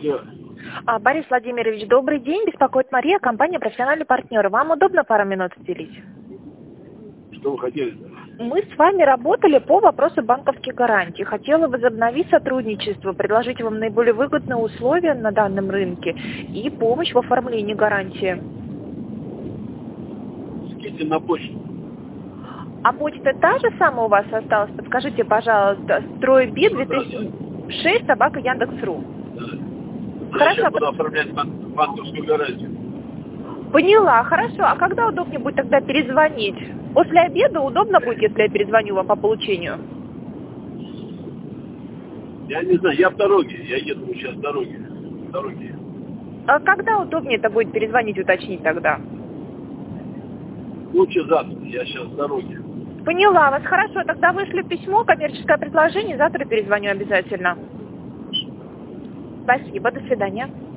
Алло. Борис Владимирович, добрый день. Беспокоит Мария, компания «Профессиональный партнер». Вам удобно пару минут уделить? Что вы хотели? Мы с вами работали по вопросу банковских гарантий. Хотела возобновить сотрудничество, предложить вам наиболее выгодные условия на данном рынке и помощь в оформлении гарантии. Скиньте на почту. А почта та же самая у вас осталась? Подскажите, пожалуйста, стройбит 2006 @Яндекс.ру. Я Хорошо. сейчас буду оформлять банковскую гарантию. Поняла, хорошо. А когда удобнее будет тогда перезвонить? После обеда удобно будет, если я перезвоню вам по получению? Я не знаю, я в дороге. Я еду сейчас в дороге. А когда удобнее это будет перезвонить, уточнить тогда? Лучше завтра. Я сейчас в дороге. Поняла вас. Хорошо, тогда вышлю письмо, коммерческое предложение. Завтра перезвоню обязательно. Спасибо, до свидания.